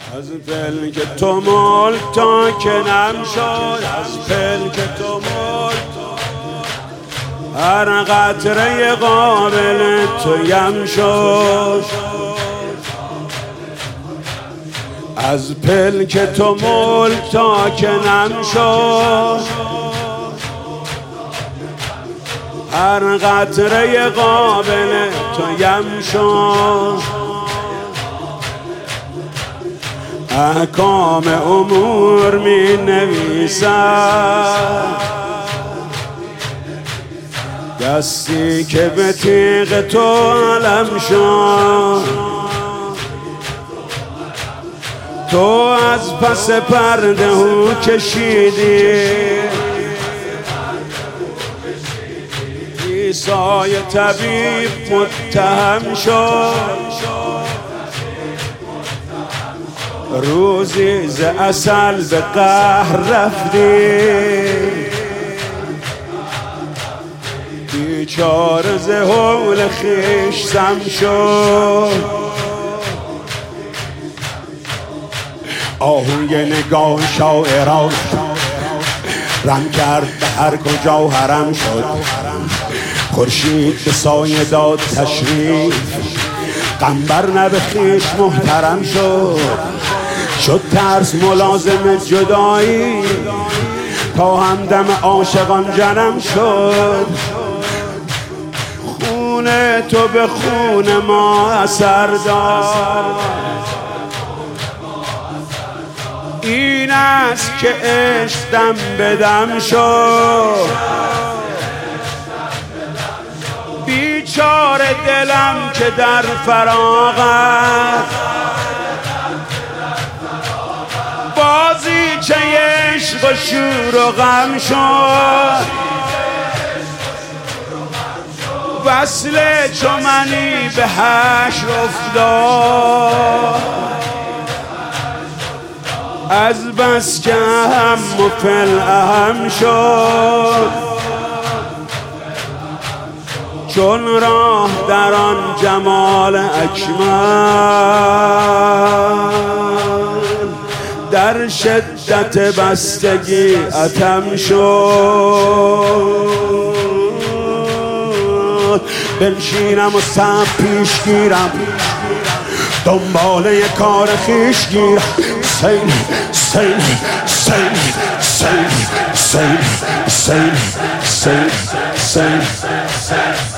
از پلک تو ملک تا که نم شد، از پلک تو ملک هر قطره قابل تو یم شد، از پلک تو ملک تا که نم شد هر قطره قابل تو یم شد. احکام امور می نویسد دستی که به تیغ تو علم شد، تو از پس پرده هو کشیدی، عیسای طبیب متهم شد، روزی ز عسل به قهر رفتی، بیچاره ز هول خویش سم شد. آهوی نگاه شاعران رم کرد به هر کجا حرم شد، خورشید به سایه داد تشریف، قنبر نه به خویش محترم شد ترس ملازم جدایی تا همدم عاشقان جنم شد. خون تو به خون ما اثر داد، این است که عشق دم به دم شد، بیچاره دلم که در فراغت بازی چه عشق و شور و غم شد، وصل چو منی به حشر افتاد، از بس که اهم و فل اهم شد، چون راه در آن جمال اکمل در شدت بستگی اتم شد. بنشینم و سم پیش گیرم، دنباله کار خویش گیرم، سیل سیل سیل سیل سیل سیل سیل سیل